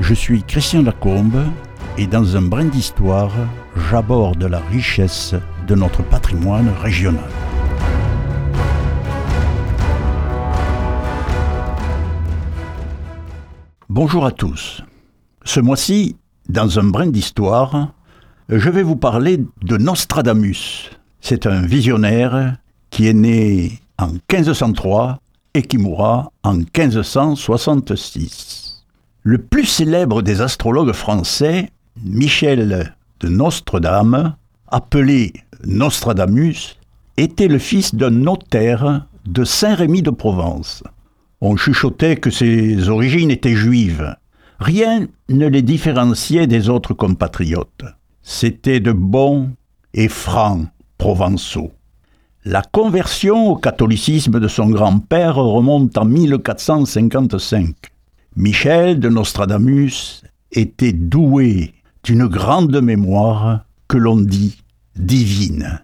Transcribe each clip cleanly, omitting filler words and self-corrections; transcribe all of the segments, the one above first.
Je suis Christian Lacombe et dans un brin d'histoire, j'aborde la richesse de notre patrimoine régional. Bonjour à tous. Ce mois-ci, dans un brin d'histoire, je vais vous parler de Nostradamus. C'est un visionnaire qui est né en 1503 et qui mourra en 1566. Le plus célèbre des astrologues français, Michel de Nostredame, appelé Nostradamus, était le fils d'un notaire de Saint-Rémy de Provence. On chuchotait que ses origines étaient juives. Rien ne les différenciait des autres compatriotes. C'étaient de bons et francs provençaux. La conversion au catholicisme de son grand-père remonte en 1455. Michel de Nostradamus était doué d'une grande mémoire que l'on dit divine.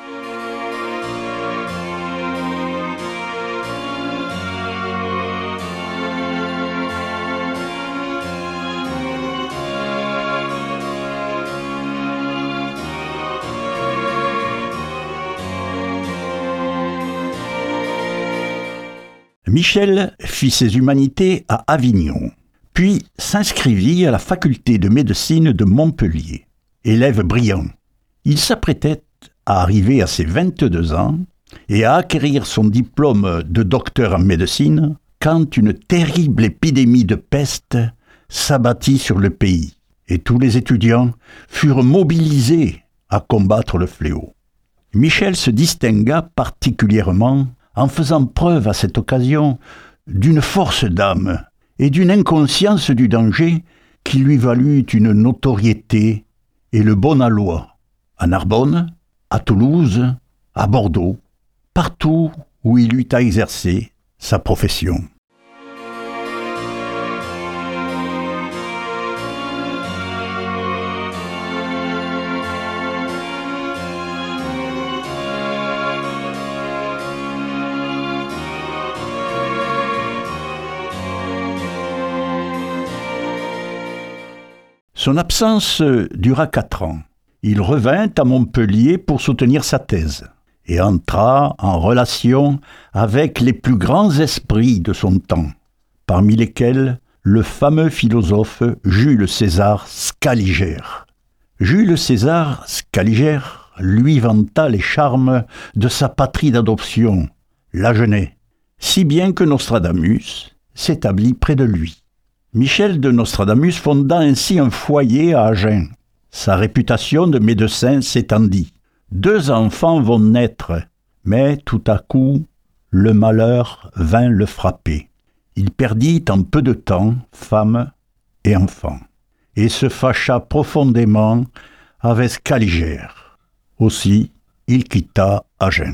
Michel fit ses humanités à Avignon, puis s'inscrivit à la faculté de médecine de Montpellier. Élève brillant, il s'apprêtait à arriver à ses 22 ans et à acquérir son diplôme de docteur en médecine quand une terrible épidémie de peste s'abattit sur le pays et tous les étudiants furent mobilisés à combattre le fléau. Michel se distingua particulièrement en faisant preuve à cette occasion d'une force d'âme et d'une inconscience du danger qui lui valut une notoriété et le bon aloi, à Narbonne, à Toulouse, à Bordeaux, partout où il eut à exercer sa profession. Son absence dura 4 ans. Il revint à Montpellier pour soutenir sa thèse et entra en relation avec les plus grands esprits de son temps, parmi lesquels le fameux philosophe Jules César Scaliger. Jules César Scaliger lui vanta les charmes de sa patrie d'adoption, l'Agenais, si bien que Nostradamus s'établit près de lui. Michel de Nostradamus fonda ainsi un foyer à Agen. Sa réputation de médecin s'étendit. 2 enfants vont naître, mais tout à coup, le malheur vint le frapper. Il perdit en peu de temps femme et enfants, et se fâcha profondément avec Scaliger. Aussi, il quitta Agen.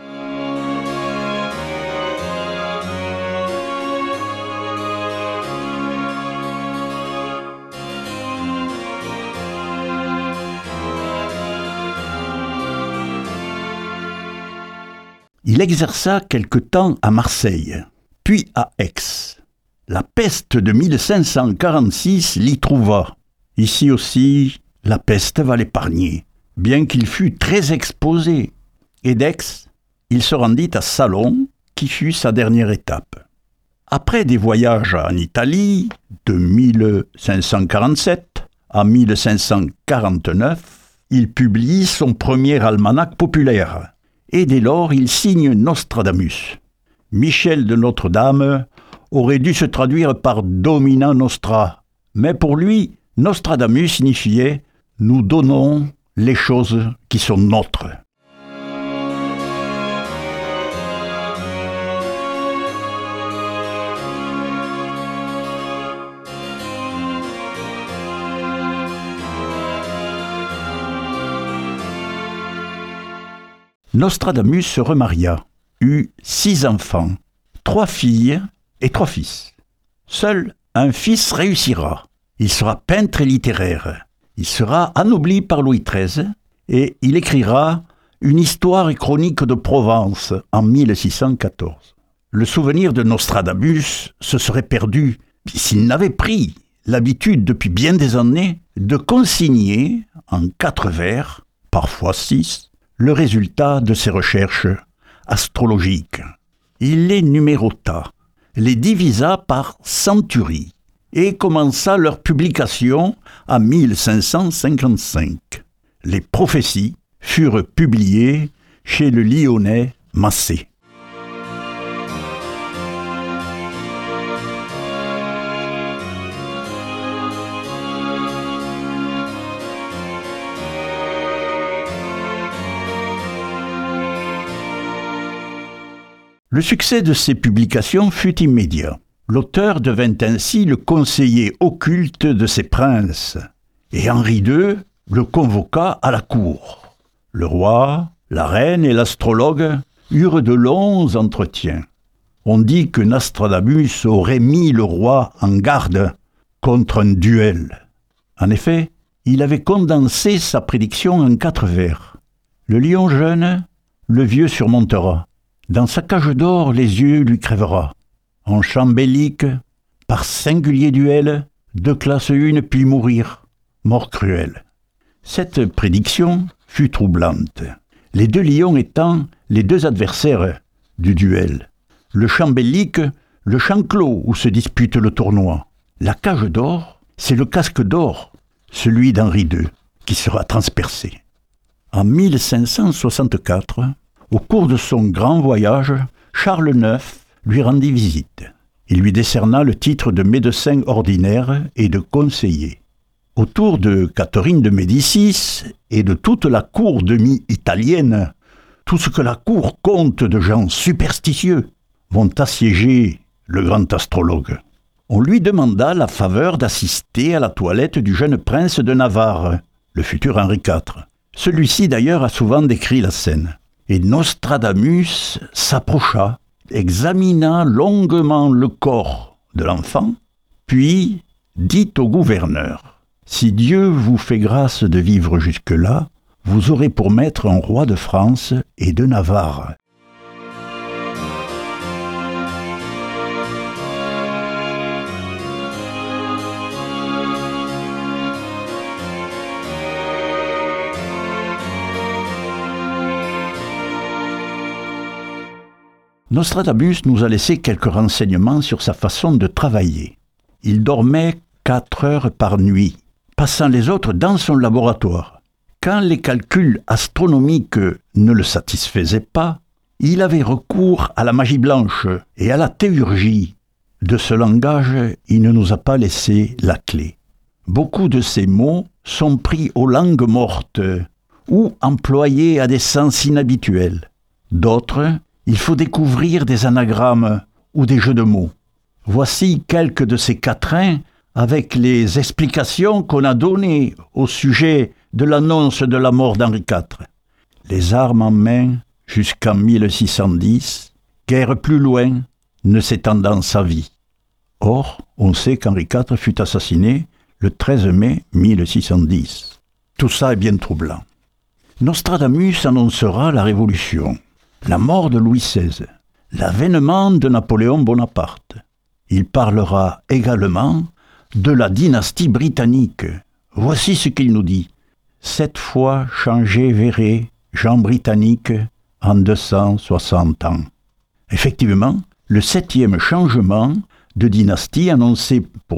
Il exerça quelque temps à Marseille, puis à Aix. La peste de 1546 l'y trouva. Ici aussi, la peste va l'épargner, bien qu'il fût très exposé. Et d'Aix, il se rendit à Salon, qui fut sa dernière étape. Après des voyages en Italie, de 1547 à 1549, il publie son premier almanach populaire. Et dès lors, il signe Nostradamus. Michel de Notre-Dame aurait dû se traduire par Domina Nostra, mais pour lui, Nostradamus signifiait « nous donnons les choses qui sont nôtres ». Nostradamus se remaria, eut 6 enfants, 3 filles et 3 fils. Seul un fils réussira. Il sera peintre et littéraire. Il sera anobli par Louis XIII et il écrira une histoire et chronique de Provence en 1614. Le souvenir de Nostradamus se serait perdu s'il n'avait pris l'habitude depuis bien des années de consigner en 4 vers, parfois 6, le résultat de ses recherches astrologiques. Il les numérota, les divisa par centuries et commença leur publication à 1555. Les prophéties furent publiées chez le Lyonnais Massé. Le succès de ces publications fut immédiat. L'auteur devint ainsi le conseiller occulte de ses princes, et Henri II le convoqua à la cour. Le roi, la reine et l'astrologue eurent de longs entretiens. On dit que Nostradamus aurait mis le roi en garde contre un duel. En effet, il avait condensé sa prédiction en 4 vers. Le lion jeune, le vieux surmontera. Dans sa cage d'or, les yeux lui crèvera. En champ bellique, par singulier duel, de classe 1 puis mourir, mort cruelle. Cette prédiction fut troublante, les 2 lions étant les 2 adversaires du duel. Le champ bellique, le champ clos où se dispute le tournoi. La cage d'or, c'est le casque d'or, celui d'Henri II, qui sera transpercé. En 1564, au cours de son grand voyage, Charles IX lui rendit visite. Il lui décerna le titre de médecin ordinaire et de conseiller. Autour de Catherine de Médicis et de toute la cour demi-italienne, tout ce que la cour compte de gens superstitieux, vont assiéger le grand astrologue. On lui demanda la faveur d'assister à la toilette du jeune prince de Navarre, le futur Henri IV. Celui-ci d'ailleurs a souvent décrit la scène. Et Nostradamus s'approcha, examina longuement le corps de l'enfant, puis dit au gouverneur : « Si Dieu vous fait grâce de vivre jusque-là, vous aurez pour maître un roi de France et de Navarre. » Nostradamus nous a laissé quelques renseignements sur sa façon de travailler. Il dormait 4 heures par nuit, passant les autres dans son laboratoire. Quand les calculs astronomiques ne le satisfaisaient pas, il avait recours à la magie blanche et à la théurgie. De ce langage, il ne nous a pas laissé la clé. Beaucoup de ces mots sont pris aux langues mortes ou employés à des sens inhabituels. D'autres, il faut découvrir des anagrammes ou des jeux de mots. Voici quelques de ces quatrains avec les explications qu'on a données au sujet de l'annonce de la mort d'Henri IV. Les armes en main jusqu'en 1610, guère plus loin ne s'étendant sa vie. Or, on sait qu'Henri IV fut assassiné le 13 mai 1610. Tout ça est bien troublant. Nostradamus annoncera la Révolution, la mort de Louis XVI, l'avènement de Napoléon Bonaparte. Il parlera également de la dynastie britannique. Voici ce qu'il nous dit. 7 fois changé verrez Jean britannique en 260 ans. Effectivement, le 7e changement de dynastie annoncé pour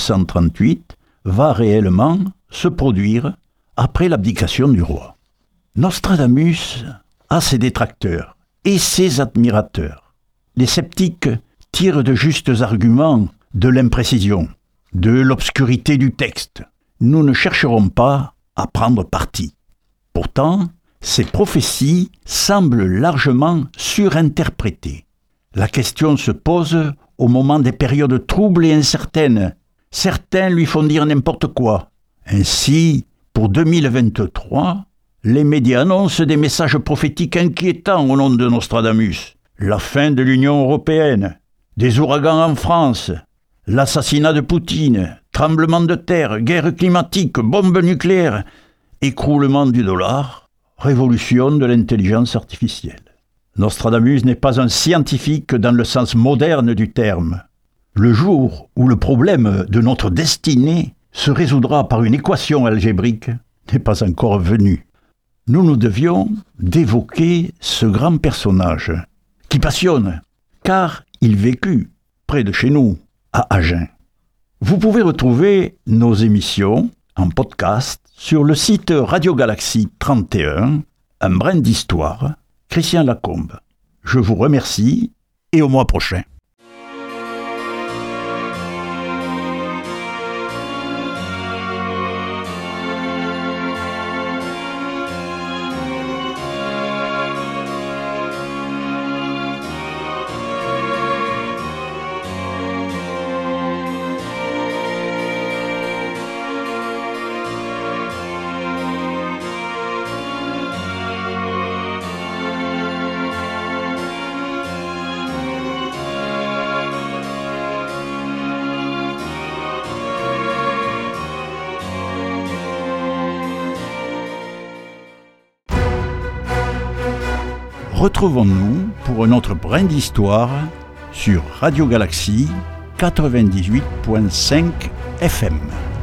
1938 va réellement se produire après l'abdication du roi. Nostradamus a ses détracteurs et ses admirateurs. Les sceptiques tirent de justes arguments de l'imprécision, de l'obscurité du texte. Nous ne chercherons pas à prendre parti. Pourtant, ces prophéties semblent largement surinterprétées. La question se pose au moment des périodes troubles et incertaines. Certains lui font dire n'importe quoi. Ainsi, pour 2023, les médias annoncent des messages prophétiques inquiétants au nom de Nostradamus. La fin de l'Union européenne, des ouragans en France, l'assassinat de Poutine, tremblement de terre, guerre climatique, bombe nucléaire, écroulement du dollar, révolution de l'intelligence artificielle. Nostradamus n'est pas un scientifique dans le sens moderne du terme. Le jour où le problème de notre destinée se résoudra par une équation algébrique n'est pas encore venu. Nous devions d'évoquer ce grand personnage qui passionne, car il vécut près de chez nous, à Agen. Vous pouvez retrouver nos émissions en podcast sur le site Radio Galaxie 31, un brin d'histoire, Christian Lacombe. Je vous remercie et au mois prochain. Retrouvons-nous pour un autre brin d'histoire sur Radio Galaxie 98.5 FM.